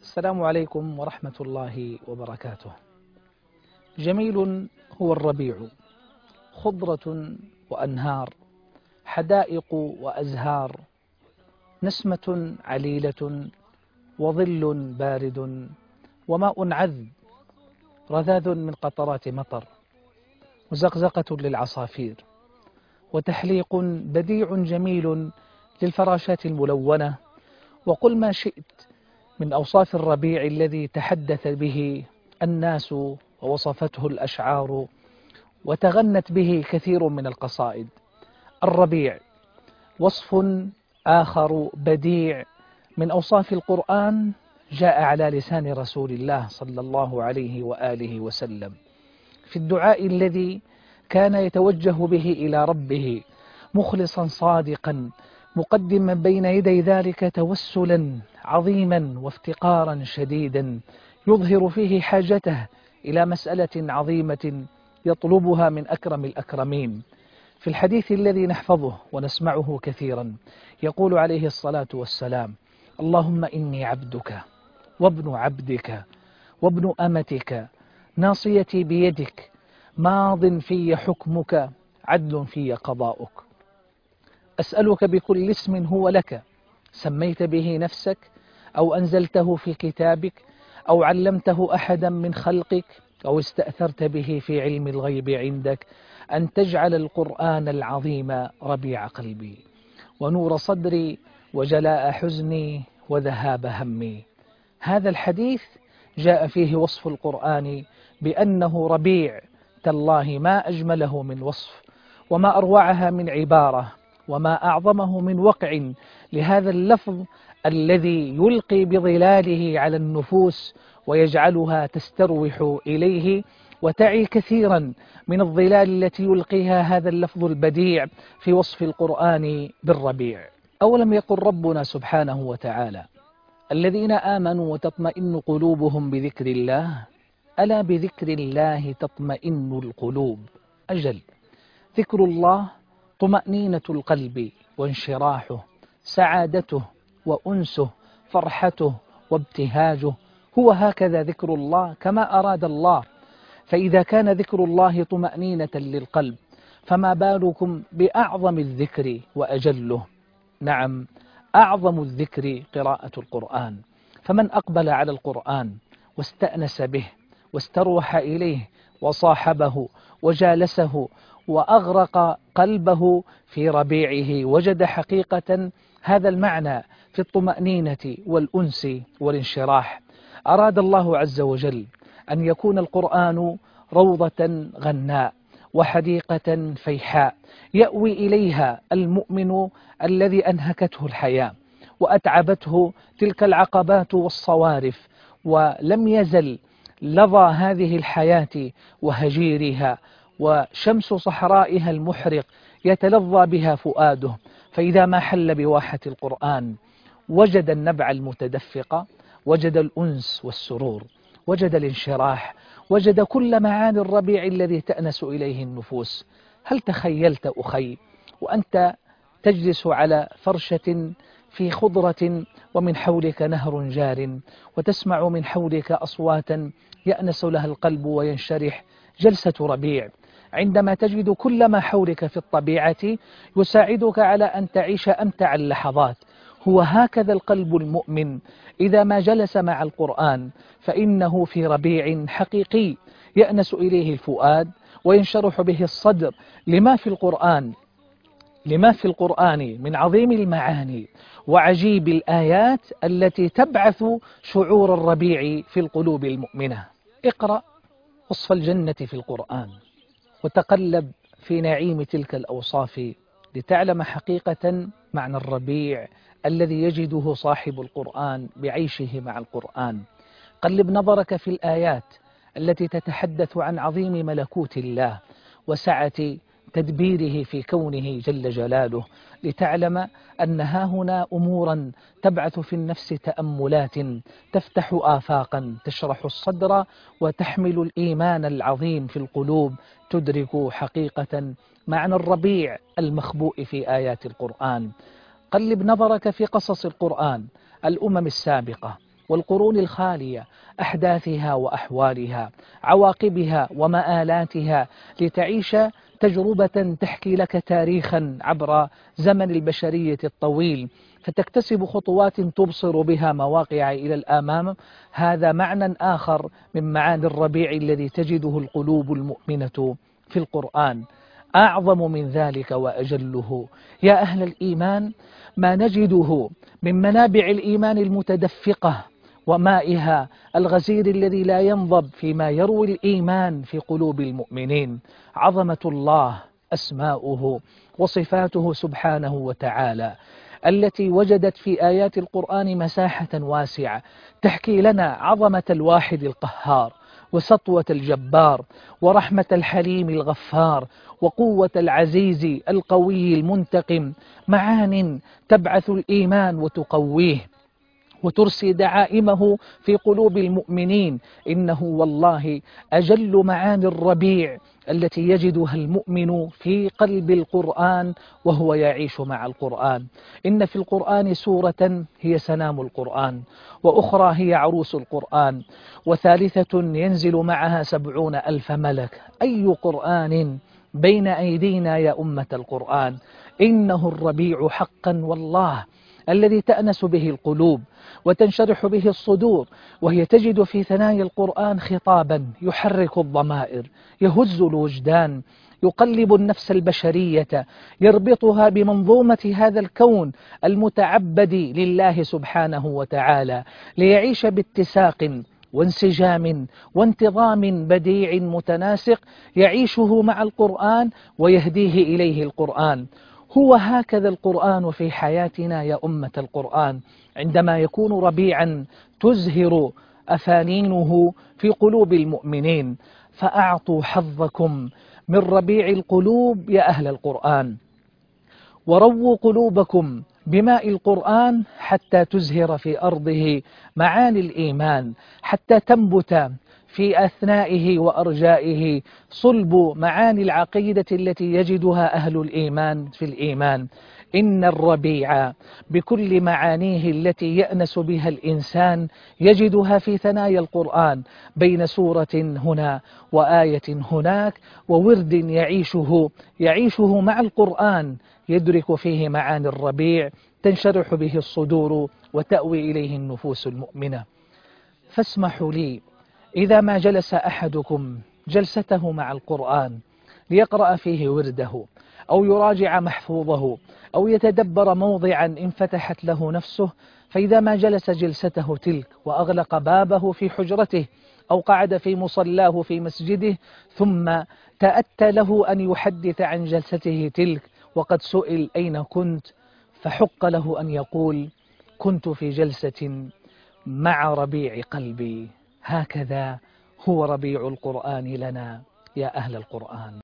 السلام عليكم ورحمة الله وبركاته. جميل هو الربيع، خضرة وأنهار، حدائق وأزهار، نسمة عليلة وظل بارد، وماء عذب، رذاذ من قطرات مطر، وزقزقة للعصافير، وتحليق بديع جميل للفراشات الملونة. وقل ما شئت من أوصاف الربيع الذي تحدث به الناس ووصفته الأشعار وتغنت به كثير من القصائد. الربيع وصف آخر بديع من أوصاف القرآن جاء على لسان رسول الله صلى الله عليه وآله وسلم في الدعاء الذي كان يتوجه به إلى ربه مخلصا صادقا، مقدما بين يدي ذلك توسلا عظيما وافتقارا شديدا، يظهر فيه حاجته إلى مسألة عظيمة يطلبها من أكرم الأكرمين. في الحديث الذي نحفظه ونسمعه كثيرا يقول عليه الصلاة والسلام: اللهم إني عبدك وابن عبدك وابن أمتك، ناصيتي بيدك، ماض في حكمك، عدل في قضاؤك. أسألك بكل اسم هو لك، سميت به نفسك أو أنزلته في كتابك أو علمته أحدا من خلقك أو استأثرت به في علم الغيب عندك، أن تجعل القرآن العظيم ربيع قلبي ونور صدري وجلاء حزني وذهاب همي. هذا الحديث جاء فيه وصف القرآن بأنه ربيع، تالله ما أجمله من وصف، وما أروعها من عبارة، وما أعظمه من وقع لهذا اللفظ الذي يلقي بظلاله على النفوس ويجعلها تستروح إليه وتعي كثيرا من الظلال التي يلقيها هذا اللفظ البديع في وصف القرآن بالربيع. أولم يقل ربنا سبحانه وتعالى: الذين آمنوا وتطمئن قلوبهم بذكر الله، ألا بذكر الله تطمئن القلوب. أجل، ذكر الله طمأنينة القلب وانشراحه، سعادته وأنسه، فرحته وابتهاجه، هو هكذا ذكر الله كما أراد الله. فإذا كان ذكر الله طمأنينة للقلب، فما بالكم بأعظم الذكر وأجله؟ نعم، أعظم الذكر قراءة القرآن. فمن أقبل على القرآن واستأنس به واستروح إليه وصاحبه وجالسه وأغرق قلبه في ربيعه، وجد حقيقة هذا المعنى في الطمأنينة والأنس والانشراح. أراد الله عز وجل أن يكون القرآن روضة غناء وحديقة فيحاء يأوي إليها المؤمن الذي أنهكته الحياة وأتعبته تلك العقبات والصوارف، ولم يزل لظى هذه الحياة وهجيرها وشمس صحرائها المحرق يتلظى بها فؤاده، فإذا ما حل بواحة القرآن وجد النبع المتدفق، وجد الأنس والسرور، وجد الانشراح، وجد كل معاني الربيع الذي تأنس إليه النفوس. هل تخيلت أخي وأنت تجلس على فرشة في خضرة ومن حولك نهر جار وتسمع من حولك أصواتا يأنس لها القلب وينشرح، جلسة ربيع، عندما تجد كل ما حولك في الطبيعة يساعدك على أن تعيش أمتع اللحظات. هو هكذا القلب المؤمن إذا ما جلس مع القرآن فإنه في ربيع حقيقي يأنس إليه الفؤاد وينشرح به الصدر لما في القرآن من عظيم المعاني وعجيب الآيات التي تبعث شعور الربيع في القلوب المؤمنة. اقرأ وصف الجنة في القرآن وتقلب في نعيم تلك الأوصاف لتعلم حقيقة معنى الربيع الذي يجده صاحب القرآن بعيشه مع القرآن. قلب نظرك في الآيات التي تتحدث عن عظيم ملكوت الله وسعة تدبيره في كونه جل جلاله، لتعلم أن ها هنا أمورا تبعث في النفس تأملات تفتح آفاقا تشرح الصدر وتحمل الإيمان العظيم في القلوب، تدرك حقيقة معنى الربيع المخبوء في آيات القرآن. قلب نظرك في قصص القرآن، الأمم السابقة والقرون الخالية، أحداثها وأحوالها، عواقبها ومآلاتها، لتعيش تجربة تحكي لك تاريخا عبر زمن البشرية الطويل، فتكتسب خطوات تبصر بها مواقع إلى الأمام. هذا معنى آخر من معاني الربيع الذي تجده القلوب المؤمنة في القرآن. أعظم من ذلك وأجله يا أهل الإيمان ما نجده من منابع الإيمان المتدفقة ومائها الغزير الذي لا ينضب فيما يروي الإيمان في قلوب المؤمنين. عظمة الله، أسماؤه وصفاته سبحانه وتعالى، التي وجدت في آيات القرآن مساحة واسعة تحكي لنا عظمة الواحد القهار، وسطوة الجبار، ورحمة الحليم الغفار، وقوة العزيز القوي المنتقم. معان تبعث الإيمان وتقويه وترسي دعائمه في قلوب المؤمنين. إنه والله أجل معاني الربيع التي يجدها المؤمن في قلب القرآن وهو يعيش مع القرآن. إن في القرآن سورة هي سنام القرآن، وأخرى هي عروس القرآن، وثالثة ينزل معها 70,000 ملك. أي قرآن بين أيدينا يا أمة القرآن؟ إنه الربيع حقا والله، الذي تأنس به القلوب وتنشرح به الصدور، وهي تجد في ثنايا القرآن خطابا يحرك الضمائر، يهز الوجدان، يقلب النفس البشرية، يربطها بمنظومة هذا الكون المتعبد لله سبحانه وتعالى، ليعيش باتساق وانسجام وانتظام بديع متناسق يعيشه مع القرآن ويهديه إليه القرآن. هو هكذا القرآن في حياتنا يا أمة القرآن، عندما يكون ربيعا تزهر أفانينه في قلوب المؤمنين. فأعطوا حظكم من ربيع القلوب يا أهل القرآن، ورووا قلوبكم بماء القرآن حتى تزهر في أرضه معاني الإيمان، حتى تنبت في أثنائه وأرجائه صلب معاني العقيدة التي يجدها أهل الإيمان في الإيمان. إن الربيع بكل معانيه التي يأنس بها الإنسان يجدها في ثنايا القرآن، بين سورة هنا وآية هناك، وورد يعيشه مع القرآن، يدرك فيه معاني الربيع، تنشرح به الصدور وتأوي إليه النفوس المؤمنة. فاسمحوا لي إذا ما جلس أحدكم جلسته مع القرآن ليقرأ فيه ورده، أو يراجع محفوظه، أو يتدبر موضعا انفتحت له نفسه، فإذا ما جلس جلسته تلك وأغلق بابه في حجرته، أو قعد في مصلاه في مسجده، ثم تأتى له أن يحدث عن جلسته تلك وقد سئل أين كنت، فحق له أن يقول كنت في جلسة مع ربيع قلبي. هكذا هو ربيع القرآن لنا يا أهل القرآن.